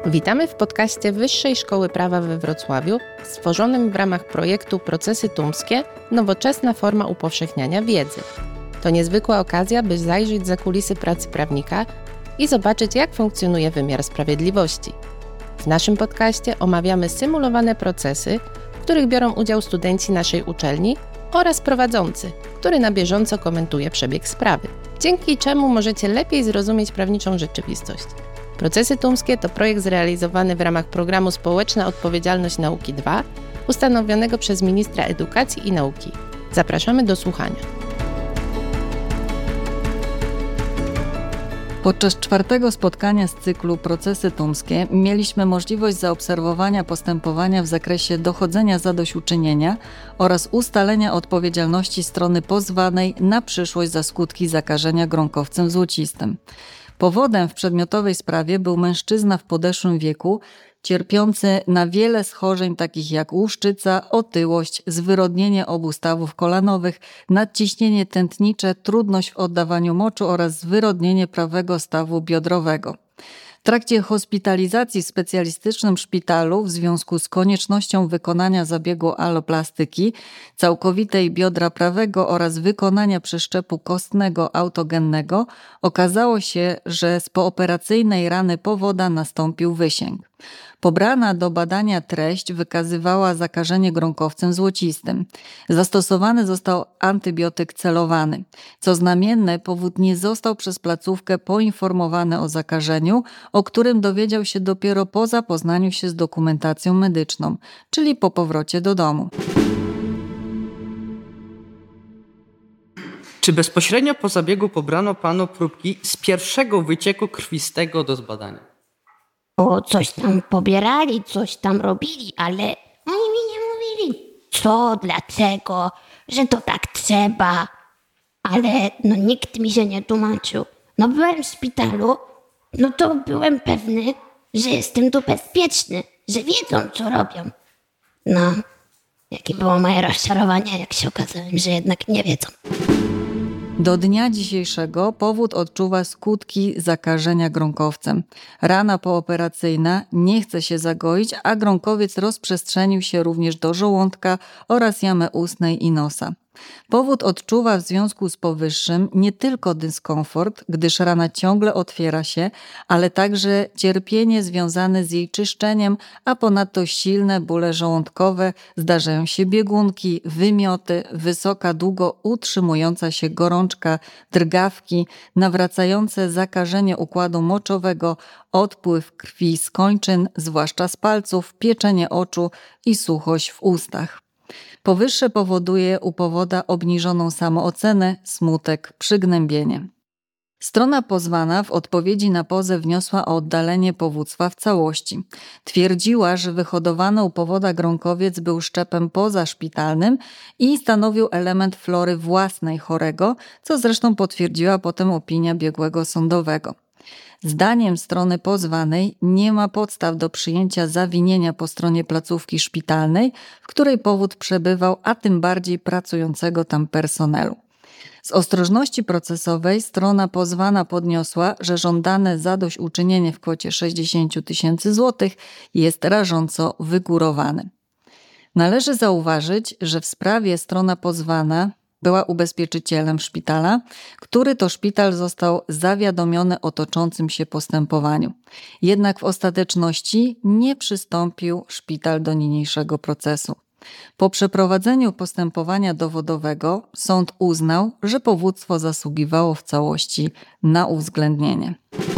Witamy w podcaście Wyższej Szkoły Prawa we Wrocławiu, stworzonym w ramach projektu Procesy Tumskie – nowoczesna forma upowszechniania wiedzy. To niezwykła okazja, by zajrzeć za kulisy pracy prawnika i zobaczyć, jak funkcjonuje wymiar sprawiedliwości. W naszym podcaście omawiamy symulowane procesy, w których biorą udział studenci naszej uczelni oraz prowadzący, który na bieżąco komentuje przebieg sprawy, dzięki czemu możecie lepiej zrozumieć prawniczą rzeczywistość. Procesy Tumskie to projekt zrealizowany w ramach programu Społeczna Odpowiedzialność Nauki II, ustanowionego przez ministra edukacji i nauki. Zapraszamy do słuchania. Podczas czwartego spotkania z cyklu Procesy Tumskie mieliśmy możliwość zaobserwowania postępowania w zakresie dochodzenia zadośćuczynienia oraz ustalenia odpowiedzialności strony pozwanej na przyszłość za skutki zakażenia gronkowcem złocistym. Powodem w przedmiotowej sprawie był mężczyzna w podeszłym wieku, cierpiący na wiele schorzeń takich jak łuszczyca, otyłość, zwyrodnienie obu stawów kolanowych, nadciśnienie tętnicze, trudność w oddawaniu moczu oraz zwyrodnienie prawego stawu biodrowego. W trakcie hospitalizacji w specjalistycznym szpitalu w związku z koniecznością wykonania zabiegu aloplastyki całkowitej biodra prawego oraz wykonania przeszczepu kostnego autogennego okazało się, że z pooperacyjnej rany powoda nastąpił wysięg. Pobrana do badania treść wykazywała zakażenie gronkowcem złocistym. Zastosowany został antybiotyk celowany. Co znamienne, powód nie został przez placówkę poinformowany o zakażeniu, o którym dowiedział się dopiero po zapoznaniu się z dokumentacją medyczną, czyli po powrocie do domu. Czy bezpośrednio po zabiegu pobrano panu próbki z pierwszego wycieku krwistego do zbadania? O, coś tam pobierali, coś tam robili, ale oni mi nie mówili co, dlaczego, że to tak trzeba. Ale nikt mi się nie tłumaczył. Byłem w szpitalu, to byłem pewny, że jestem tu bezpieczny, że wiedzą co robią. Jakie było moje rozczarowanie, jak się okazałem, że jednak nie wiedzą. Do dnia dzisiejszego powód odczuwa skutki zakażenia gronkowcem. Rana pooperacyjna nie chce się zagoić, a gronkowiec rozprzestrzenił się również do żołądka oraz jamy ustnej i nosa. Powód odczuwa w związku z powyższym nie tylko dyskomfort, gdyż rana ciągle otwiera się, ale także cierpienie związane z jej czyszczeniem, a ponadto silne bóle żołądkowe, zdarzają się biegunki, wymioty, wysoka, długo utrzymująca się gorączka, drgawki, nawracające zakażenie układu moczowego, odpływ krwi z kończyn, zwłaszcza z palców, pieczenie oczu i suchość w ustach. Powyższe powoduje u powoda obniżoną samoocenę, smutek, przygnębienie. Strona pozwana w odpowiedzi na pozew wniosła o oddalenie powództwa w całości. Twierdziła, że wyhodowany u powoda gronkowiec był szczepem pozaszpitalnym i stanowił element flory własnej chorego, co zresztą potwierdziła potem opinia biegłego sądowego. Zdaniem strony pozwanej nie ma podstaw do przyjęcia zawinienia po stronie placówki szpitalnej, w której powód przebywał, a tym bardziej pracującego tam personelu. Z ostrożności procesowej strona pozwana podniosła, że żądane zadośćuczynienie w kwocie 60 000 złotych jest rażąco wygórowane. Należy zauważyć, że w sprawie strona pozwana była ubezpieczycielem szpitala, który to szpital został zawiadomiony o toczącym się postępowaniu. Jednak w ostateczności nie przystąpił szpital do niniejszego procesu. Po przeprowadzeniu postępowania dowodowego sąd uznał, że powództwo zasługiwało w całości na uwzględnienie.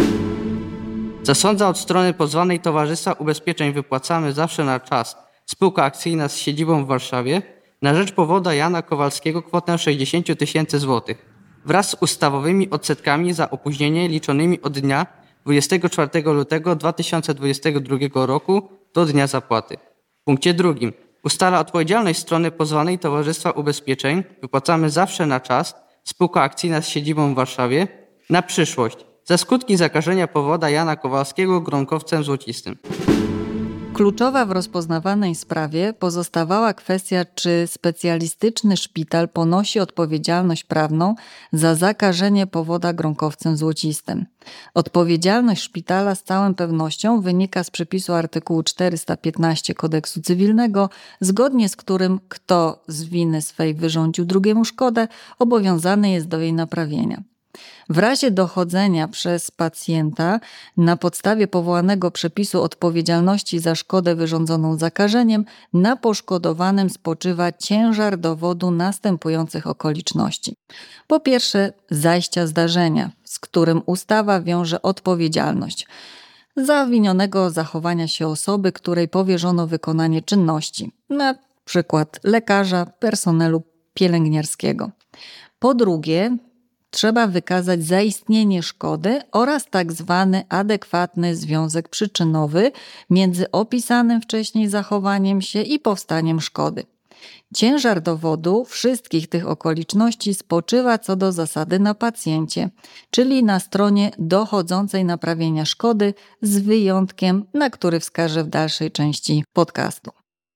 Zasądza od strony pozwanej Towarzystwa Ubezpieczeń Wypłacamy Zawsze na Czas spółka akcyjna z siedzibą w Warszawie na rzecz powoda Jana Kowalskiego kwotę 60 000 złotych wraz z ustawowymi odsetkami za opóźnienie liczonymi od dnia 24 lutego 2022 roku do dnia zapłaty. W punkcie drugim ustala odpowiedzialność strony pozwanej Towarzystwa Ubezpieczeń Wypłacamy Zawsze na Czas spółka akcyjna z siedzibą w Warszawie na przyszłość za skutki zakażenia powoda Jana Kowalskiego gronkowcem złocistym. Kluczowa w rozpoznawanej sprawie pozostawała kwestia, czy specjalistyczny szpital ponosi odpowiedzialność prawną za zakażenie powoda gronkowcem złocistym. Odpowiedzialność szpitala z całą pewnością wynika z przepisu artykułu 415 Kodeksu Cywilnego, zgodnie z którym kto z winy swej wyrządził drugiemu szkodę, obowiązany jest do jej naprawienia. W razie dochodzenia przez pacjenta na podstawie powołanego przepisu odpowiedzialności za szkodę wyrządzoną zakażeniem, na poszkodowanym spoczywa ciężar dowodu następujących okoliczności. Po pierwsze, zajścia zdarzenia, z którym ustawa wiąże odpowiedzialność zawinionego zachowania się osoby, której powierzono wykonanie czynności, na przykład lekarza, personelu pielęgniarskiego. Po drugie, trzeba wykazać zaistnienie szkody oraz tak zwany adekwatny związek przyczynowy między opisanym wcześniej zachowaniem się i powstaniem szkody. Ciężar dowodu wszystkich tych okoliczności spoczywa co do zasady na pacjencie, czyli na stronie dochodzącej naprawienia szkody, z wyjątkiem, na który wskażę w dalszej części podcastu.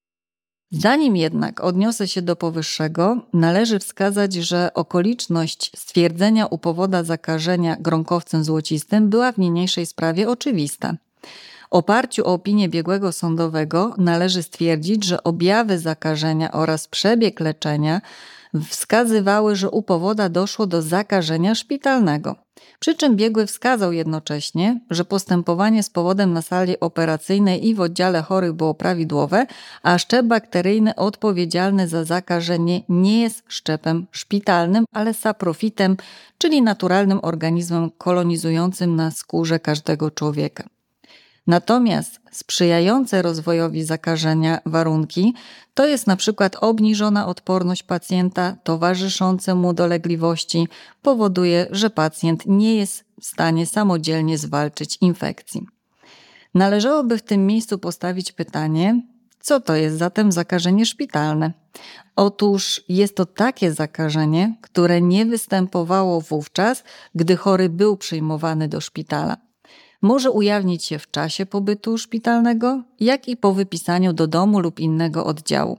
Zanim jednak odniosę się do powyższego, należy wskazać, że okoliczność stwierdzenia u powoda zakażenia gronkowcem złocistym była w niniejszej sprawie oczywista. W oparciu o opinię biegłego sądowego należy stwierdzić, że objawy zakażenia oraz przebieg leczenia wskazywały, że u powoda doszło do zakażenia szpitalnego. Przy czym biegły wskazał jednocześnie, że postępowanie z powodem na sali operacyjnej i w oddziale chorych było prawidłowe, a szczep bakteryjny odpowiedzialny za zakażenie nie jest szczepem szpitalnym, ale saprofitem, czyli naturalnym organizmem kolonizującym na skórze każdego człowieka. Natomiast sprzyjające rozwojowi zakażenia warunki to jest na przykład obniżona odporność pacjenta, towarzyszące mu dolegliwości powoduje, że pacjent nie jest w stanie samodzielnie zwalczyć infekcji. Należałoby w tym miejscu postawić pytanie, co to jest zatem zakażenie szpitalne? Otóż jest to takie zakażenie, które nie występowało wówczas, gdy chory był przyjmowany do szpitala. Może ujawnić się w czasie pobytu szpitalnego, jak i po wypisaniu do domu lub innego oddziału.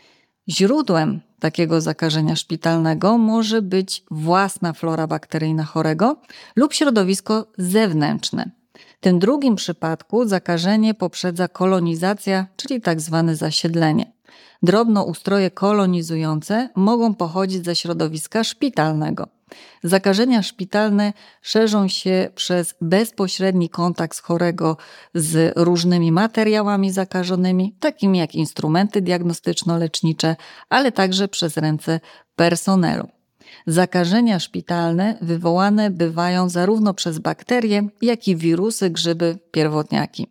Źródłem takiego zakażenia szpitalnego może być własna flora bakteryjna chorego lub środowisko zewnętrzne. W tym drugim przypadku zakażenie poprzedza kolonizacja, czyli tzw. zasiedlenie. Drobnoustroje kolonizujące mogą pochodzić ze środowiska szpitalnego. Zakażenia szpitalne szerzą się przez bezpośredni kontakt chorego z różnymi materiałami zakażonymi, takimi jak instrumenty diagnostyczno-lecznicze, ale także przez ręce personelu. Zakażenia szpitalne wywołane bywają zarówno przez bakterie, jak i wirusy, grzyby, pierwotniaki.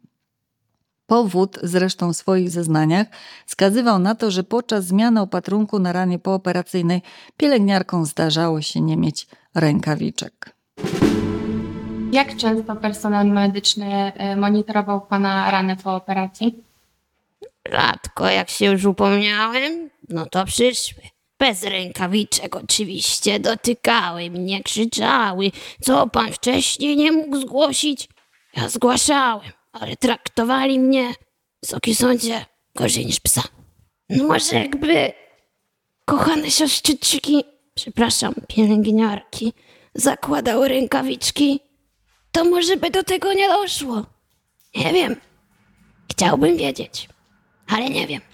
Powód zresztą w swoich zeznaniach wskazywał na to, że podczas zmiany opatrunku na ranie pooperacyjnej pielęgniarkom zdarzało się nie mieć rękawiczek. Jak często personel medyczny monitorował Pana ranę po operacji? Rzadko, jak się już upomniałem, no to przyszły. Bez rękawiczek oczywiście, dotykały mnie, krzyczały. Co pan wcześniej nie mógł zgłosić? Ja zgłaszałem, ale traktowali mnie, wysoki sądzie, gorzej niż psa. No może jakby kochane siostrzyczki, pielęgniarki, zakładały rękawiczki, to może by do tego nie doszło. Nie wiem. Chciałbym wiedzieć, ale nie wiem.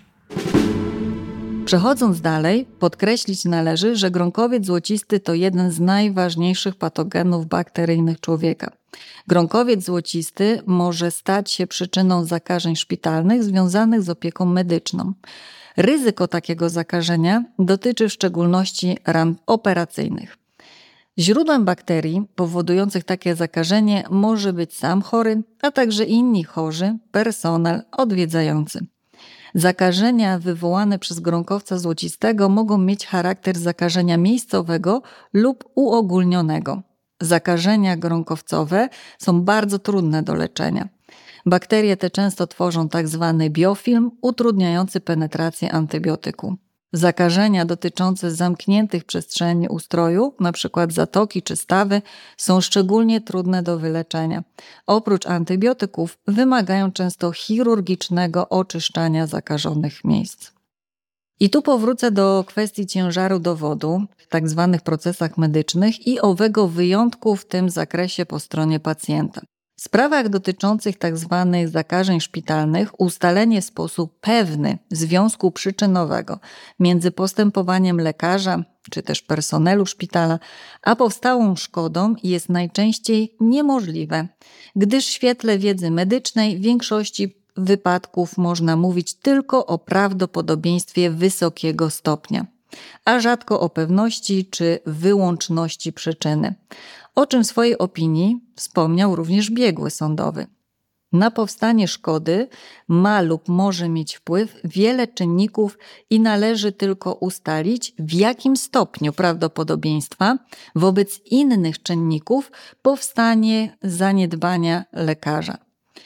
Przechodząc dalej, podkreślić należy, że gronkowiec złocisty to jeden z najważniejszych patogenów bakteryjnych człowieka. Gronkowiec złocisty może stać się przyczyną zakażeń szpitalnych związanych z opieką medyczną. Ryzyko takiego zakażenia dotyczy w szczególności ran operacyjnych. Źródłem bakterii powodujących takie zakażenie może być sam chory, a także inni chorzy, personel odwiedzający. Zakażenia wywołane przez gronkowca złocistego mogą mieć charakter zakażenia miejscowego lub uogólnionego. Zakażenia gronkowcowe są bardzo trudne do leczenia. Bakterie te często tworzą tzw. biofilm utrudniający penetrację antybiotyku. Zakażenia dotyczące zamkniętych przestrzeni ustroju, np. zatoki czy stawy, są szczególnie trudne do wyleczenia. Oprócz antybiotyków wymagają często chirurgicznego oczyszczania zakażonych miejsc. I tu powrócę do kwestii ciężaru dowodu w tak zwanych procesach medycznych i owego wyjątku w tym zakresie po stronie pacjenta. W sprawach dotyczących tzw. zakażeń szpitalnych ustalenie w sposób pewny związku przyczynowego między postępowaniem lekarza czy też personelu szpitala a powstałą szkodą jest najczęściej niemożliwe, gdyż w świetle wiedzy medycznej w większości wypadków można mówić tylko o prawdopodobieństwie wysokiego stopnia, a rzadko o pewności czy wyłączności przyczyny, o czym w swojej opinii wspomniał również biegły sądowy. Na powstanie szkody ma lub może mieć wpływ wiele czynników i należy tylko ustalić, w jakim stopniu prawdopodobieństwa wobec innych czynników powstanie zaniedbania lekarza.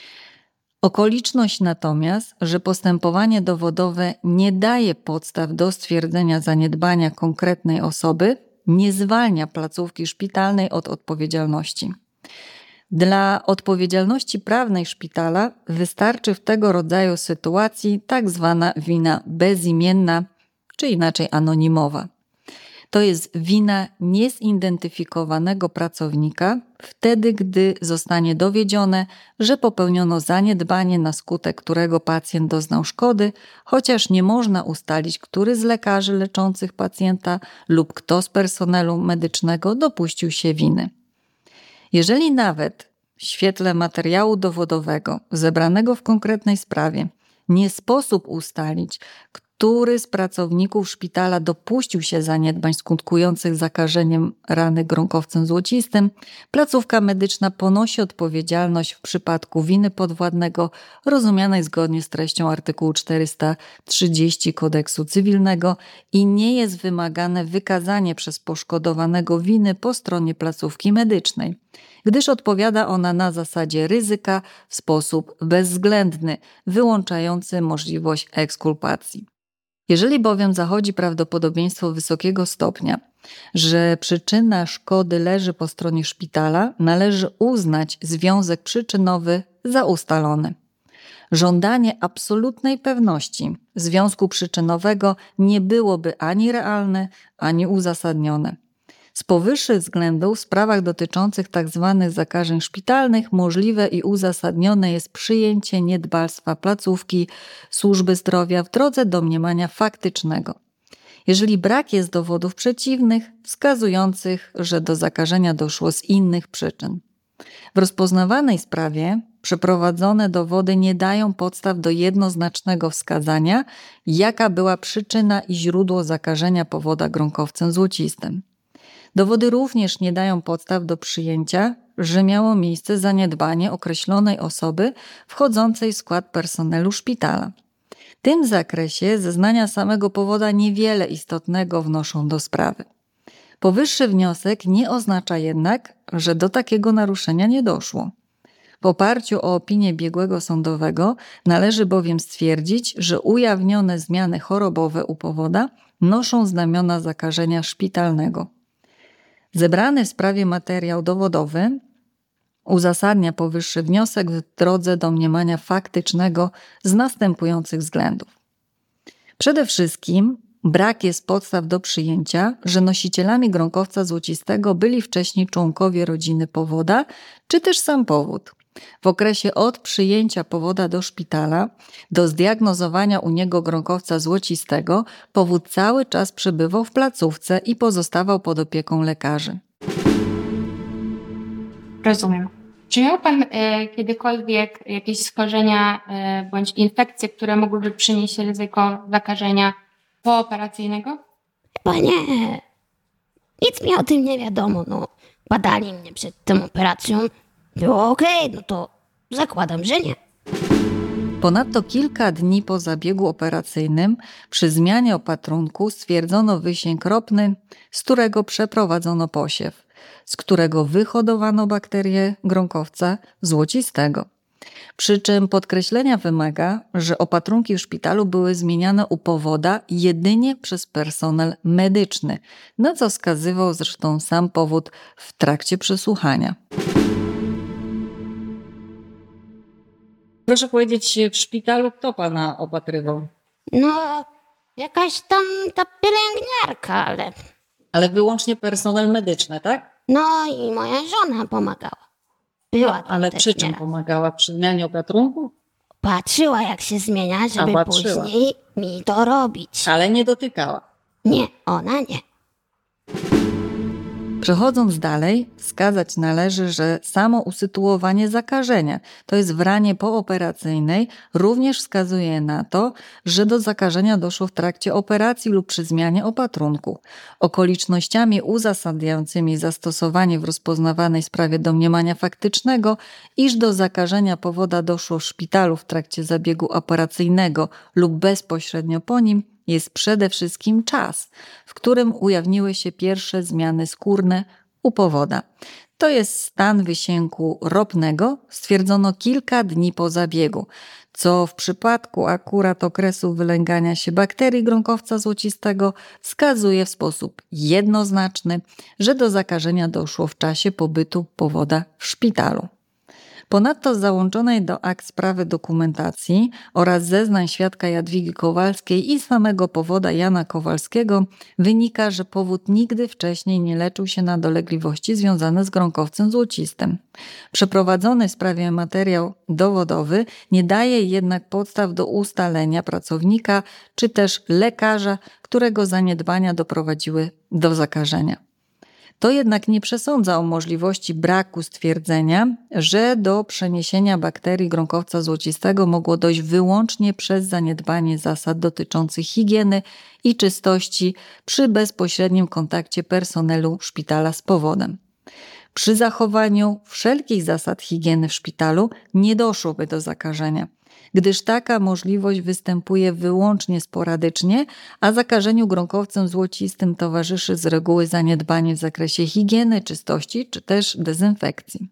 Okoliczność natomiast, że postępowanie dowodowe nie daje podstaw do stwierdzenia zaniedbania konkretnej osoby, nie zwalnia placówki szpitalnej od odpowiedzialności. Dla odpowiedzialności prawnej szpitala wystarczy w tego rodzaju sytuacji tak zwana wina bezimienna, czy inaczej anonimowa. To jest wina niezidentyfikowanego pracownika wtedy, gdy zostanie dowiedzione, że popełniono zaniedbanie, na skutek którego pacjent doznał szkody, chociaż nie można ustalić, który z lekarzy leczących pacjenta lub kto z personelu medycznego dopuścił się winy. Jeżeli nawet w świetle materiału dowodowego zebranego w konkretnej sprawie nie sposób ustalić, który z pracowników szpitala dopuścił się zaniedbań skutkujących zakażeniem rany gronkowcem złocistym, placówka medyczna ponosi odpowiedzialność w przypadku winy podwładnego rozumianej zgodnie z treścią artykułu 430 Kodeksu Cywilnego i nie jest wymagane wykazanie przez poszkodowanego winy po stronie placówki medycznej, gdyż odpowiada ona na zasadzie ryzyka w sposób bezwzględny, wyłączający możliwość ekskulpacji. Jeżeli bowiem zachodzi prawdopodobieństwo wysokiego stopnia, że przyczyna szkody leży po stronie szpitala, należy uznać związek przyczynowy za ustalony. Żądanie absolutnej pewności związku przyczynowego nie byłoby ani realne, ani uzasadnione. Z powyższych względów w sprawach dotyczących tzw. zakażeń szpitalnych możliwe i uzasadnione jest przyjęcie niedbalstwa placówki służby zdrowia w drodze domniemania faktycznego. Jeżeli brak jest dowodów przeciwnych, wskazujących, że do zakażenia doszło z innych przyczyn. W rozpoznawanej sprawie przeprowadzone dowody nie dają podstaw do jednoznacznego wskazania, jaka była przyczyna i źródło zakażenia powoda gronkowcem złocistym. Dowody również nie dają podstaw do przyjęcia, że miało miejsce zaniedbanie określonej osoby wchodzącej w skład personelu szpitala. W tym zakresie zeznania samego powoda niewiele istotnego wnoszą do sprawy. Powyższy wniosek nie oznacza jednak, że do takiego naruszenia nie doszło. W oparciu o opinię biegłego sądowego należy bowiem stwierdzić, że ujawnione zmiany chorobowe u powoda noszą znamiona zakażenia szpitalnego. Zebrany w sprawie materiał dowodowy uzasadnia powyższy wniosek w drodze domniemania faktycznego z następujących względów. Przede wszystkim brak jest podstaw do przyjęcia, że nosicielami gronkowca złocistego byli wcześniej członkowie rodziny powoda, czy też sam powód. W okresie od przyjęcia powoda do szpitala do zdiagnozowania u niego gronkowca złocistego powód cały czas przebywał w placówce i pozostawał pod opieką lekarzy. Rozumiem. Czy miał Pan kiedykolwiek jakieś schorzenia bądź infekcje, które mogłyby przynieść ryzyko zakażenia pooperacyjnego? Chyba nie. Nic mi o tym nie wiadomo. Badali mnie przed tą operacją. Było okej, to zakładam, że nie. Ponadto kilka dni po zabiegu operacyjnym przy zmianie opatrunku stwierdzono wysięg ropny, z którego przeprowadzono posiew, z którego wyhodowano bakterię gronkowca złocistego. Przy czym podkreślenia wymaga, że opatrunki w szpitalu były zmieniane u powoda jedynie przez personel medyczny, na co wskazywał zresztą sam powód w trakcie przesłuchania. Proszę powiedzieć, w szpitalu kto pana opatrywał? No, jakaś tam ta pielęgniarka, Ale wyłącznie personel medyczny, tak? no i moja żona pomagała. Była tam Ale też przy czym nieraz. pomagała? Przy zmianie opatrunku? Patrzyła, jak się zmienia, żeby patrzyła. później mi to robić. Ale nie dotykała. Nie, ona nie. Przechodząc dalej, wskazać należy, że samo usytuowanie zakażenia, to jest w ranie pooperacyjnej, również wskazuje na to, że do zakażenia doszło w trakcie operacji lub przy zmianie opatrunku. Okolicznościami uzasadniającymi zastosowanie w rozpoznawanej sprawie domniemania faktycznego, iż do zakażenia powoda doszło w szpitalu w trakcie zabiegu operacyjnego lub bezpośrednio po nim, jest przede wszystkim czas, w którym ujawniły się pierwsze zmiany skórne u powoda. To jest stan wysięku ropnego, stwierdzono kilka dni po zabiegu, co w przypadku akurat okresu wylęgania się bakterii gronkowca złocistego wskazuje w sposób jednoznaczny, że do zakażenia doszło w czasie pobytu powoda w szpitalu. Ponadto z załączonej do akt sprawy dokumentacji oraz zeznań świadka Jadwigi Kowalskiej i samego powoda Jana Kowalskiego wynika, że powód nigdy wcześniej nie leczył się na dolegliwości związane z gronkowcem złocistym. Przeprowadzony w sprawie materiał dowodowy nie daje jednak podstaw do ustalenia pracownika czy też lekarza, którego zaniedbania doprowadziły do zakażenia. To jednak nie przesądza o możliwości braku stwierdzenia, że do przeniesienia bakterii gronkowca złocistego mogło dojść wyłącznie przez zaniedbanie zasad dotyczących higieny i czystości przy bezpośrednim kontakcie personelu szpitala z powodem. Przy zachowaniu wszelkich zasad higieny w szpitalu nie doszłoby do zakażenia, gdyż taka możliwość występuje wyłącznie sporadycznie, a zakażeniu gronkowcem złocistym towarzyszy z reguły zaniedbanie w zakresie higieny, czystości czy też dezynfekcji.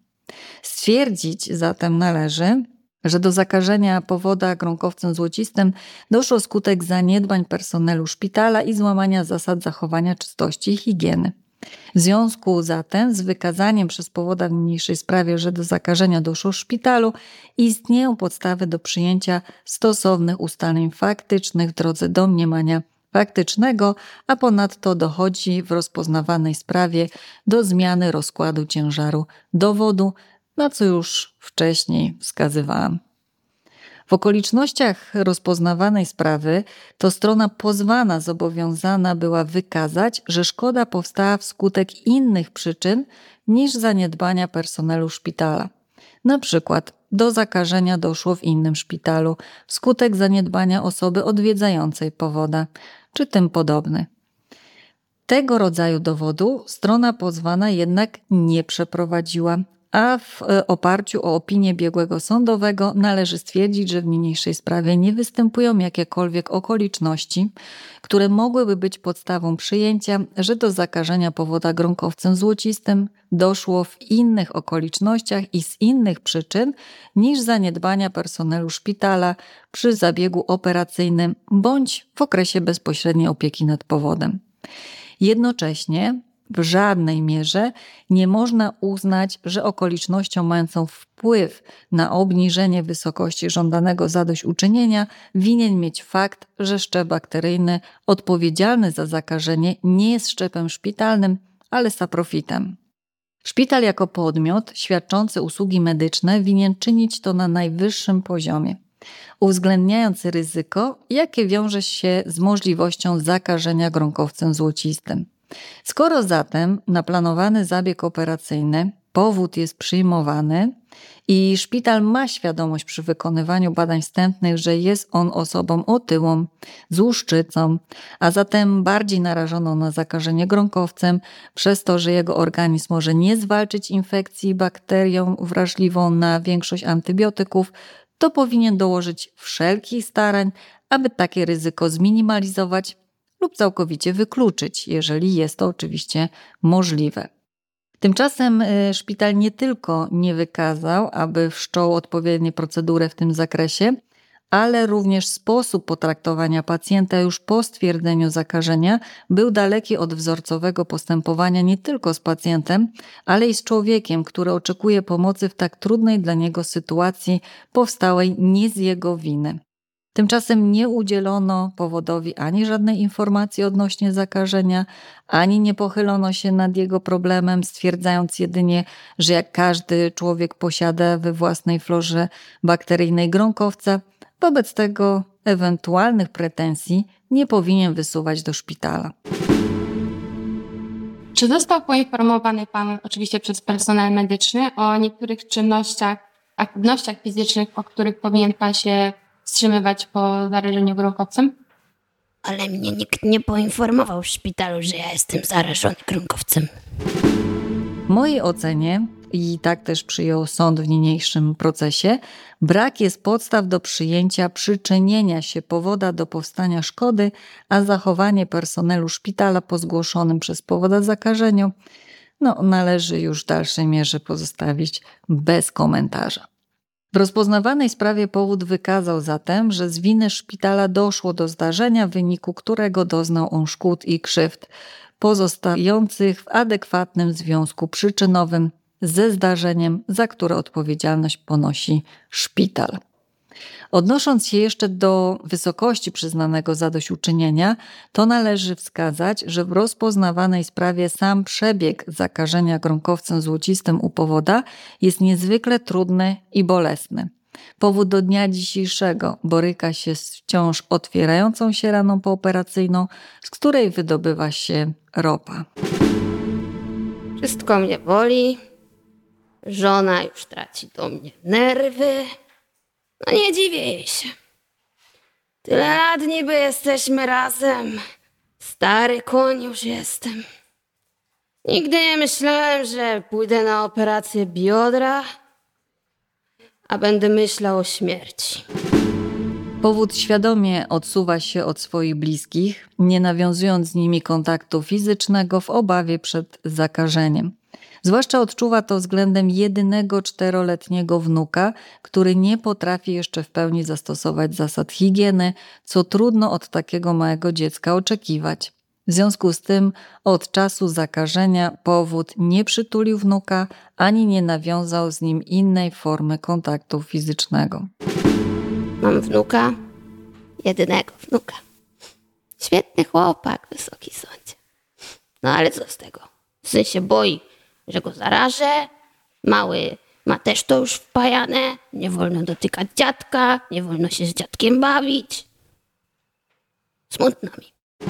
Stwierdzić zatem należy, że do zakażenia powoda gronkowcem złocistym doszło skutek zaniedbań personelu szpitala i złamania zasad zachowania czystości i higieny. W związku zatem z wykazaniem przez powoda w niniejszej sprawie, że do zakażenia doszło w szpitalu, istnieją podstawy do przyjęcia stosownych ustaleń faktycznych w drodze domniemania faktycznego, a ponadto dochodzi w rozpoznawanej sprawie do zmiany rozkładu ciężaru dowodu, na co już wcześniej wskazywałam. W okolicznościach rozpoznawanej sprawy to strona pozwana zobowiązana była wykazać, że szkoda powstała wskutek innych przyczyn niż zaniedbania personelu szpitala. Na przykład do zakażenia doszło w innym szpitalu wskutek zaniedbania osoby odwiedzającej powoda, czy tym podobny. Tego rodzaju dowodu strona pozwana jednak nie przeprowadziła, a w oparciu o opinię biegłego sądowego należy stwierdzić, że w niniejszej sprawie nie występują jakiekolwiek okoliczności, które mogłyby być podstawą przyjęcia, że do zakażenia powoda gronkowcem złocistym doszło w innych okolicznościach i z innych przyczyn niż zaniedbania personelu szpitala przy zabiegu operacyjnym bądź w okresie bezpośredniej opieki nad powodem. Jednocześnie w żadnej mierze nie można uznać, że okolicznością mającą wpływ na obniżenie wysokości żądanego zadośćuczynienia winien mieć fakt, że szczep bakteryjny odpowiedzialny za zakażenie nie jest szczepem szpitalnym, ale saprofitem. Szpital jako podmiot świadczący usługi medyczne winien czynić to na najwyższym poziomie, uwzględniając ryzyko, jakie wiąże się z możliwością zakażenia gronkowcem złocistym. Skoro zatem na planowany zabieg operacyjny powód jest przyjmowany i szpital ma świadomość przy wykonywaniu badań wstępnych, że jest on osobą otyłą, z łuszczycą, a zatem bardziej narażoną na zakażenie gronkowcem, przez to, że jego organizm może nie zwalczyć infekcji bakterią wrażliwą na większość antybiotyków, to powinien dołożyć wszelkich starań, aby takie ryzyko zminimalizować lub całkowicie wykluczyć, jeżeli jest to oczywiście możliwe. Tymczasem szpital nie tylko nie wykazał, aby wszczął odpowiednie procedury w tym zakresie, ale również sposób potraktowania pacjenta już po stwierdzeniu zakażenia był daleki od wzorcowego postępowania nie tylko z pacjentem, ale i z człowiekiem, który oczekuje pomocy w tak trudnej dla niego sytuacji powstałej nie z jego winy. Tymczasem nie udzielono powodowi ani żadnej informacji odnośnie zakażenia, ani nie pochylono się nad jego problemem, stwierdzając jedynie, że jak każdy człowiek posiada we własnej florze bakteryjnej gronkowca, wobec tego ewentualnych pretensji nie powinien wysuwać do szpitala. Czy został poinformowany Pan, oczywiście przez personel medyczny, o niektórych czynnościach, aktywnościach fizycznych, o których powinien Pan się wstrzymywać po zarażeniu gronkowcem? Ale mnie nikt nie poinformował w szpitalu, że ja jestem zarażony gronkowcem. W mojej ocenie, i tak też przyjął sąd w niniejszym procesie, brak jest podstaw do przyjęcia przyczynienia się powoda do powstania szkody, a zachowanie personelu szpitala po zgłoszonym przez powoda zakażeniu należy już w dalszej mierze pozostawić bez komentarza. W rozpoznawanej sprawie powód wykazał zatem, że z winy szpitala doszło do zdarzenia, w wyniku którego doznał on szkód i krzywd pozostających w adekwatnym związku przyczynowym ze zdarzeniem, za które odpowiedzialność ponosi szpital. Odnosząc się jeszcze do wysokości przyznanego zadośćuczynienia, to należy wskazać, że w rozpoznawanej sprawie sam przebieg zakażenia gronkowcem złocistym u powoda jest niezwykle trudny i bolesny. Powód do dnia dzisiejszego boryka się z wciąż otwierającą się raną pooperacyjną, z której wydobywa się ropa. Wszystko mnie boli. Żona już traci do mnie nerwy. No nie dziwię jej się. Tyle lat niby jesteśmy razem. Stary koń już jestem. Nigdy nie myślałem, że pójdę na operację biodra, a będę myślał o śmierci. Powód świadomie odsuwa się od swoich bliskich, nie nawiązując z nimi kontaktu fizycznego w obawie przed zakażeniem. Zwłaszcza odczuwa to względem jedynego 4-letniego wnuka, który nie potrafi jeszcze w pełni zastosować zasad higieny, co trudno od takiego małego dziecka oczekiwać. W związku z tym od czasu zakażenia powód nie przytulił wnuka, ani nie nawiązał z nim innej formy kontaktu fizycznego. Mam wnuka, jedynego wnuka. Świetny chłopak, wysoki sądzie. No ale co z tego? Syn się boi, że go zarażę. Mały ma też to już wpajane. Nie wolno dotykać dziadka, nie wolno się z dziadkiem bawić. Smutno mi.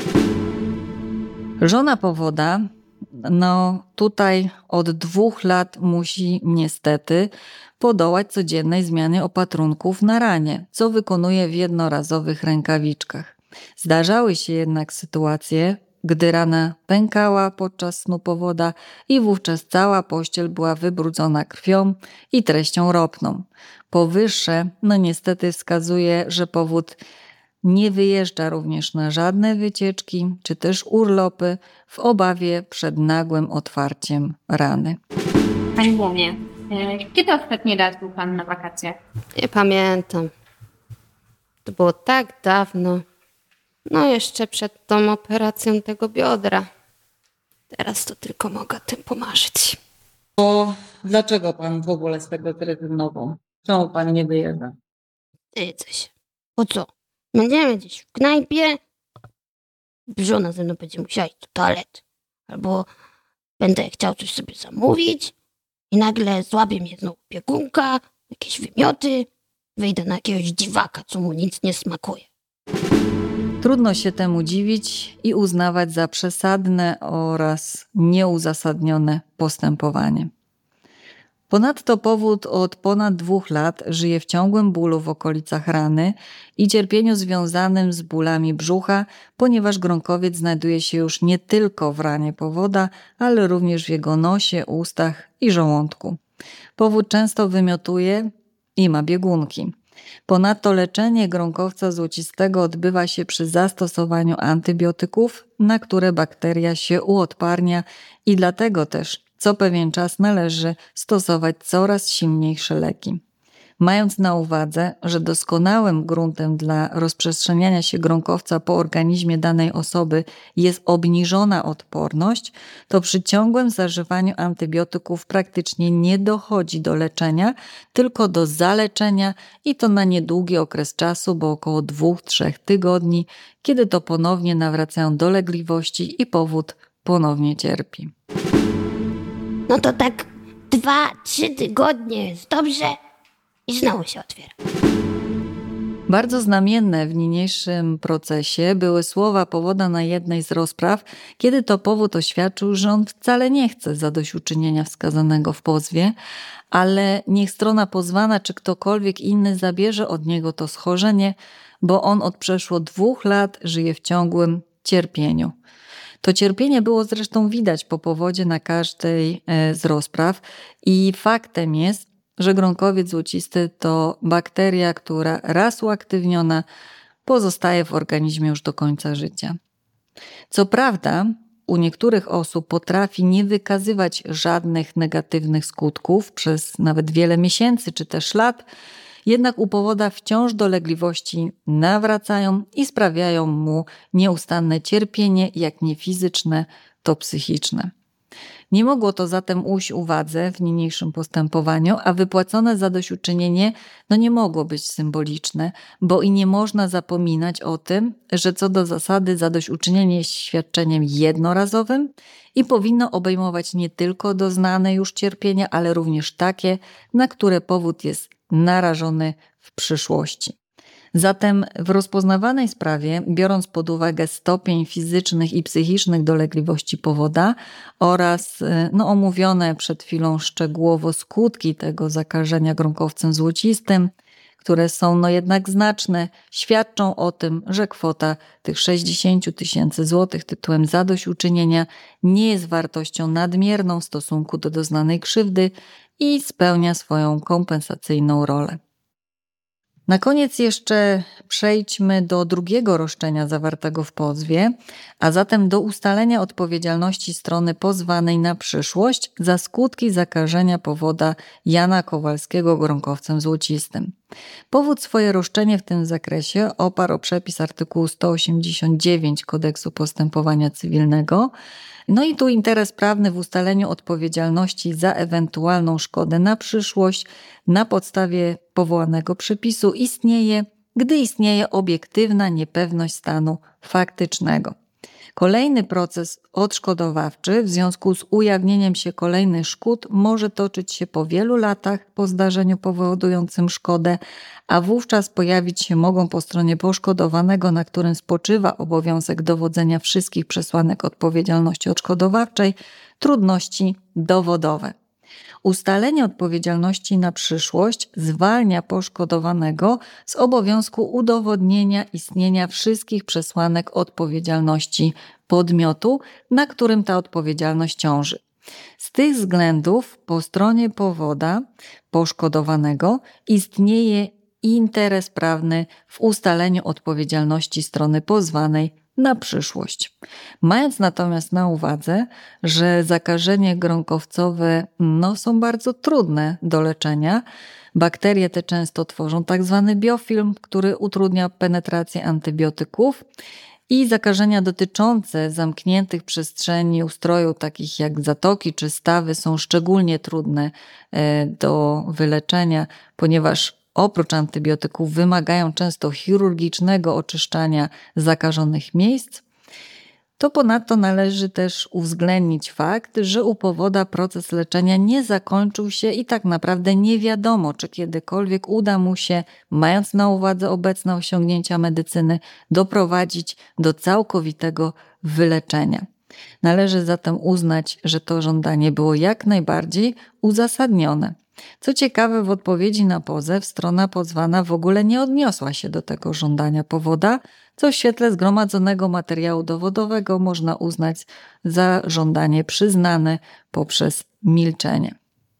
Żona powoda, tutaj od 2 lat musi niestety podołać codziennej zmianie opatrunków na ranie, co wykonuje w jednorazowych rękawiczkach. Zdarzały się jednak sytuacje, gdy rana pękała podczas snu powoda i wówczas cała pościel była wybrudzona krwią i treścią ropną. Powyższe niestety wskazuje, że powód nie wyjeżdża również na żadne wycieczki czy też urlopy w obawie przed nagłym otwarciem rany. Panie Błomie, kiedy ostatni raz był Pan na wakacjach? Nie pamiętam. To było tak dawno. Jeszcze przed tą operacją tego biodra. Teraz to tylko mogę o tym pomarzyć. Dlaczego pan w ogóle z tego zrezygnował? Czemu pan nie wyjeżdża? Wstydzę się. Po co? Będziemy gdzieś w knajpie. Żona ze mną będzie musiała iść do toalety. Albo będę chciał coś sobie zamówić i nagle złapie mnie znowu biegunka, jakieś wymioty. Wyjdę na jakiegoś dziwaka, co mu nic nie smakuje. Trudno się temu dziwić i uznawać za przesadne oraz nieuzasadnione postępowanie. Ponadto powód od ponad 2 lat żyje w ciągłym bólu w okolicach rany i cierpieniu związanym z bólami brzucha, ponieważ gronkowiec znajduje się już nie tylko w ranie powoda, ale również w jego nosie, ustach i żołądku. Powód często wymiotuje i ma biegunki. Ponadto leczenie gronkowca złocistego odbywa się przy zastosowaniu antybiotyków, na które bakteria się uodparnia i dlatego też co pewien czas należy stosować coraz silniejsze leki. Mając na uwadze, że doskonałym gruntem dla rozprzestrzeniania się gronkowca po organizmie danej osoby jest obniżona odporność, to przy ciągłym zażywaniu antybiotyków praktycznie nie dochodzi do leczenia, tylko do zaleczenia i to na niedługi okres czasu, bo około 2-3 tygodni, kiedy to ponownie nawracają dolegliwości i powód ponownie cierpi. No to tak 2-3 tygodnie jest dobrze i znowu się otwiera. Bardzo znamienne w niniejszym procesie były słowa powoda na jednej z rozpraw, kiedy to powód oświadczył, że on wcale nie chce zadośćuczynienia wskazanego w pozwie, ale niech strona pozwana czy ktokolwiek inny zabierze od niego to schorzenie, bo on od przeszło 2 lat żyje w ciągłym cierpieniu. To cierpienie było zresztą widać po powodzie na każdej z rozpraw i faktem jest, że gronkowiec złocisty to bakteria, która raz uaktywniona pozostaje w organizmie już do końca życia. Co prawda, u niektórych osób potrafi nie wykazywać żadnych negatywnych skutków przez nawet wiele miesięcy czy też lat, jednak u powoda wciąż dolegliwości nawracają i sprawiają mu nieustanne cierpienie, jak nie fizyczne, to psychiczne. Nie mogło to zatem ujść uwadze w niniejszym postępowaniu, a wypłacone zadośćuczynienie nie mogło być symboliczne, bo i nie można zapominać o tym, że co do zasady zadośćuczynienie jest świadczeniem jednorazowym i powinno obejmować nie tylko doznane już cierpienia, ale również takie, na które powód jest narażony w przyszłości. Zatem w rozpoznawanej sprawie, biorąc pod uwagę stopień fizycznych i psychicznych dolegliwości powoda oraz omówione przed chwilą szczegółowo skutki tego zakażenia gronkowcem złocistym, które są jednak znaczne, świadczą o tym, że kwota tych 60 000 złotych tytułem zadośćuczynienia nie jest wartością nadmierną w stosunku do doznanej krzywdy i spełnia swoją kompensacyjną rolę. Na koniec jeszcze przejdźmy do drugiego roszczenia zawartego w pozwie, a zatem do ustalenia odpowiedzialności strony pozwanej na przyszłość za skutki zakażenia powoda Jana Kowalskiego gronkowcem złocistym. Powód swoje roszczenie w tym zakresie oparł o przepis artykułu 189 Kodeksu Postępowania Cywilnego. I tu interes prawny w ustaleniu odpowiedzialności za ewentualną szkodę na przyszłość na podstawie powołanego przepisu istnieje, gdy istnieje obiektywna niepewność stanu faktycznego. Kolejny proces odszkodowawczy w związku z ujawnieniem się kolejnych szkód może toczyć się po wielu latach po zdarzeniu powodującym szkodę, a wówczas pojawić się mogą po stronie poszkodowanego, na którym spoczywa obowiązek dowodzenia wszystkich przesłanek odpowiedzialności odszkodowawczej, trudności dowodowe. Ustalenie odpowiedzialności na przyszłość zwalnia poszkodowanego z obowiązku udowodnienia istnienia wszystkich przesłanek odpowiedzialności podmiotu, na którym ta odpowiedzialność ciąży. Z tych względów po stronie powoda poszkodowanego istnieje interes prawny w ustaleniu odpowiedzialności strony pozwanej na przyszłość. Mając natomiast na uwadze, że zakażenie gronkowcowe są bardzo trudne do leczenia, bakterie te często tworzą tzw. biofilm, który utrudnia penetrację antybiotyków i zakażenia dotyczące zamkniętych przestrzeni ustroju, takich jak zatoki czy stawy, są szczególnie trudne do wyleczenia, ponieważ oprócz antybiotyków wymagają często chirurgicznego oczyszczania zakażonych miejsc, to ponadto należy też uwzględnić fakt, że u powoda proces leczenia nie zakończył się i tak naprawdę nie wiadomo, czy kiedykolwiek uda mu się, mając na uwadze obecne osiągnięcia medycyny, doprowadzić do całkowitego wyleczenia. Należy zatem uznać, że to żądanie było jak najbardziej uzasadnione. Co ciekawe, w odpowiedzi na pozew strona pozwana w ogóle nie odniosła się do tego żądania powoda, co w świetle zgromadzonego materiału dowodowego można uznać za żądanie przyznane poprzez milczenie.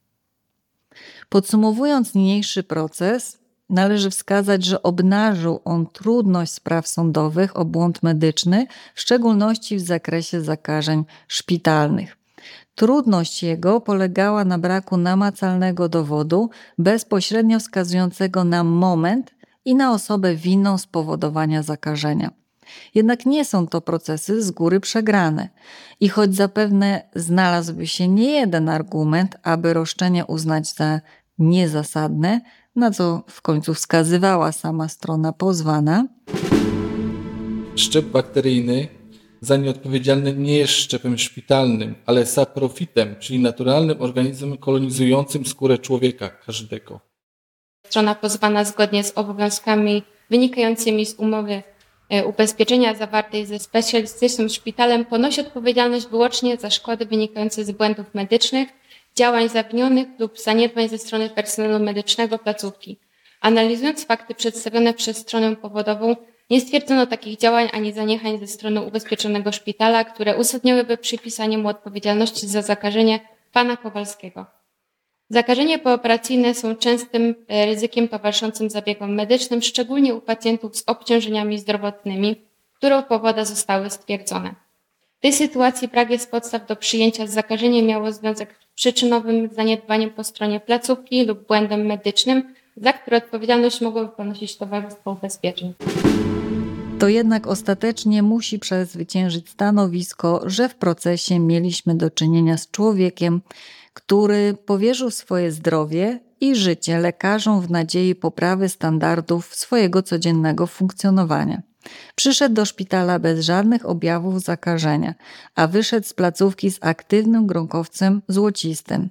Podsumowując niniejszy proces, należy wskazać, że obnażył on trudność spraw sądowych o błąd medyczny, w szczególności w zakresie zakażeń szpitalnych. Trudność jego polegała na braku namacalnego dowodu bezpośrednio wskazującego na moment i na osobę winną spowodowania zakażenia. Jednak nie są to procesy z góry przegrane i choć zapewne znalazłby się niejeden argument, aby roszczenie uznać za niezasadne, na co w końcu wskazywała sama strona pozwana. Szczep bakteryjny za nieodpowiedzialny nie jest szczepem szpitalnym, ale saprofitem, czyli naturalnym organizmem kolonizującym skórę człowieka każdego. Strona pozwana zgodnie z obowiązkami wynikającymi z umowy ubezpieczenia zawartej ze specjalistycznym szpitalem ponosi odpowiedzialność wyłącznie za szkody wynikające z błędów medycznych, działań zawinionych lub zaniedbań ze strony personelu medycznego placówki. Analizując fakty przedstawione przez stronę powodową, nie stwierdzono takich działań ani zaniechań ze strony ubezpieczonego szpitala, które uzasadniałyby przypisanie mu odpowiedzialności za zakażenie pana Kowalskiego. Zakażenia pooperacyjne są częstym ryzykiem towarzyszącym zabiegom medycznym, szczególnie u pacjentów z obciążeniami zdrowotnymi, które u powoda zostały stwierdzone. W tej sytuacji brak jest podstaw do przyjęcia, że zakażenie miało związek z przyczynowym zaniedbaniem po stronie placówki lub błędem medycznym, za które odpowiedzialność mogłoby ponosić Towarzystwo Ubezpieczeń. To jednak ostatecznie musi przezwyciężyć stanowisko, że w procesie mieliśmy do czynienia z człowiekiem, który powierzył swoje zdrowie i życie lekarzom w nadziei poprawy standardów swojego codziennego funkcjonowania. Przyszedł do szpitala bez żadnych objawów zakażenia, a wyszedł z placówki z aktywnym gronkowcem złocistym.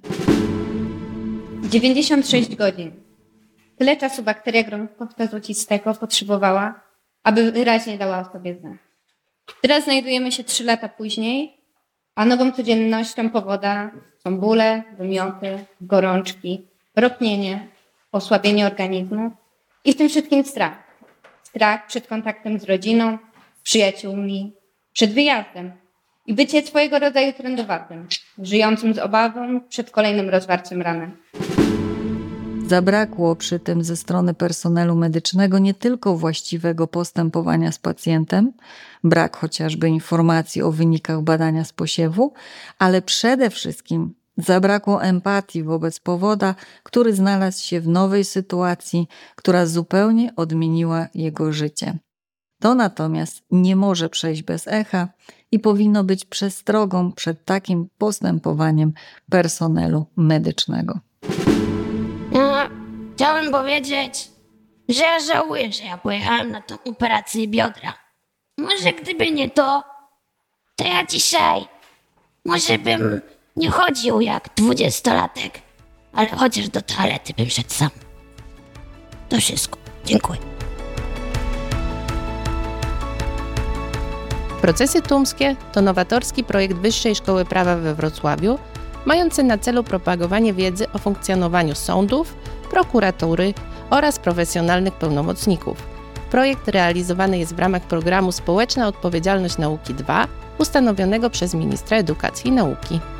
96 godzin. Tyle czasu bakteria gronkowca złocistego potrzebowała, aby wyraźnie dała o sobie znać. Teraz znajdujemy się 3 lata później, a nową codziennością powoda są bóle, wymioty, gorączki, ropnienie, osłabienie organizmu i w tym wszystkim strach. Strach przed kontaktem z rodziną, z przyjaciółmi, przed wyjazdem i bycie swojego rodzaju trędowatym, żyjącym z obawą przed kolejnym rozwarciem rany. Zabrakło przy tym ze strony personelu medycznego nie tylko właściwego postępowania z pacjentem, brak chociażby informacji o wynikach badania z posiewu, ale przede wszystkim zabrakło empatii wobec powoda, który znalazł się w nowej sytuacji, która zupełnie odmieniła jego życie. To natomiast nie może przejść bez echa i powinno być przestrogą przed takim postępowaniem personelu medycznego. Chciałem powiedzieć, że ja żałuję, że ja pojechałem na tą operację biodra. Może gdyby nie to ja dzisiaj może bym nie chodził jak 20-latek, ale chociaż do toalety bym szedł sam. To wszystko. Dziękuję. Procesy Tumskie to nowatorski projekt Wyższej Szkoły Prawa we Wrocławiu, mający na celu propagowanie wiedzy o funkcjonowaniu sądów, prokuratury oraz profesjonalnych pełnomocników. Projekt realizowany jest w ramach programu Społeczna Odpowiedzialność Nauki II, ustanowionego przez Ministra Edukacji i Nauki.